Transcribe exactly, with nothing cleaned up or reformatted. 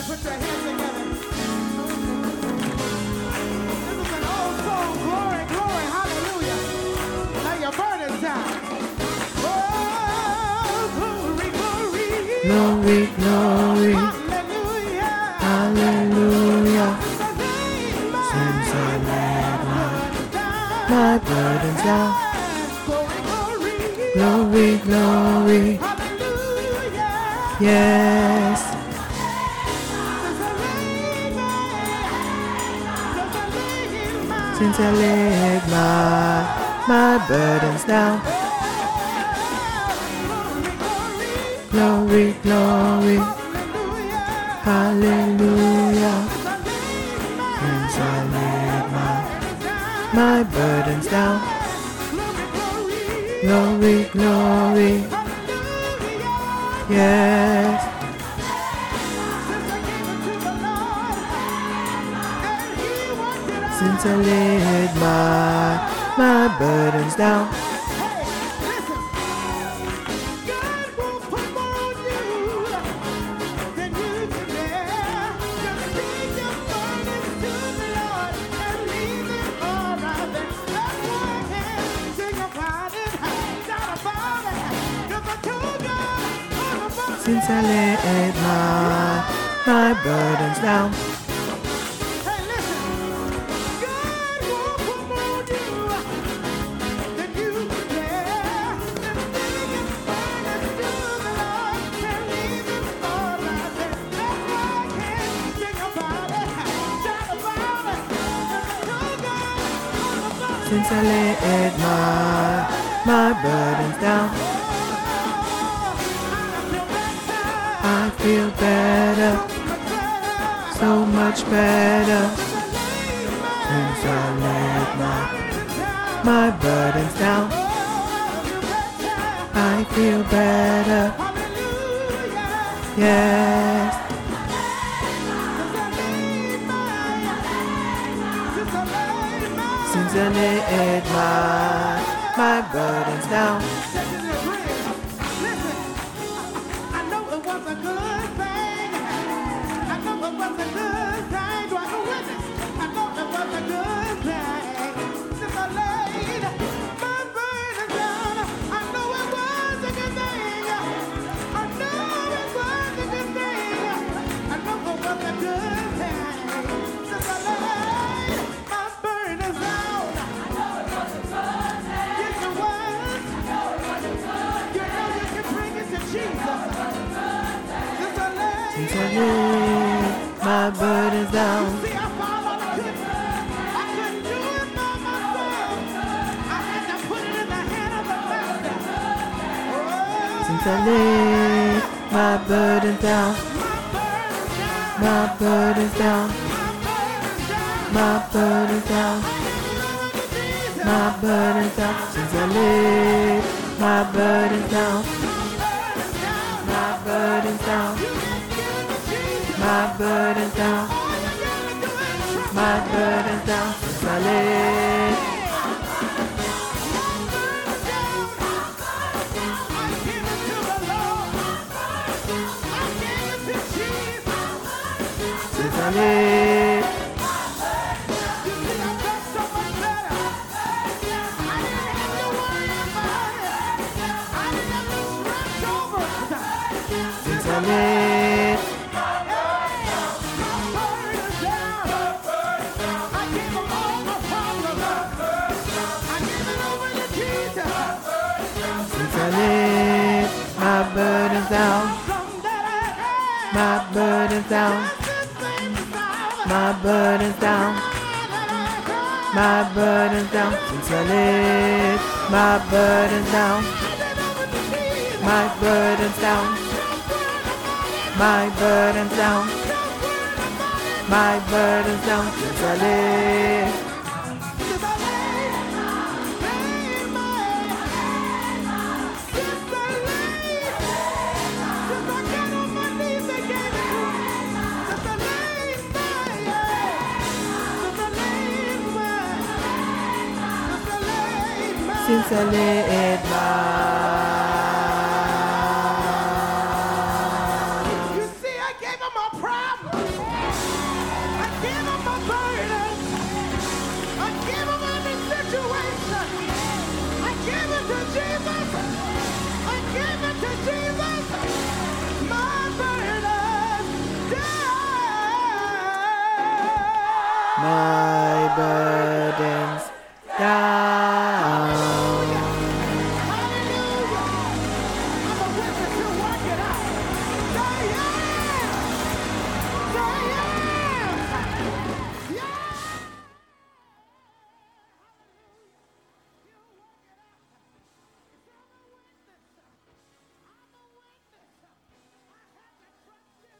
put your hands together. This is an old song. Glory, glory, hallelujah. Now your burden's down. Oh, glory, glory. Glory, glory. Hallelujah. Hallelujah. Since I laid my, my burdens down. Glory, glory. Hallelujah. Yes. Since I laid my, my burdens down. Glory, glory. Hallelujah. Since I laid my, my burdens down. Glory, glory. Yes. Since I laid my, my burdens down. Since I laid my, my burdens down. Since I laid my, my burdens down. I feel better, so much better. Since I laid my, my burdens down. I feel better, yes. Since I laid my, my burdens down. Since I laid my burdens down. Since I laid my burdens down. My burdens down. My burdens down. My burdens down. Since I laid my burdens down. My burdens down. My burdens down, my burdens down, since I laid. Since I laid. Since I laid. Since I laid my burdens down, my burdens down, my burdens down, my burdens down. Since I laid my burdens down, my burdens down, my burdens down, my burdens down. Since I laid. Since I laid my. You see, I gave him a problem. my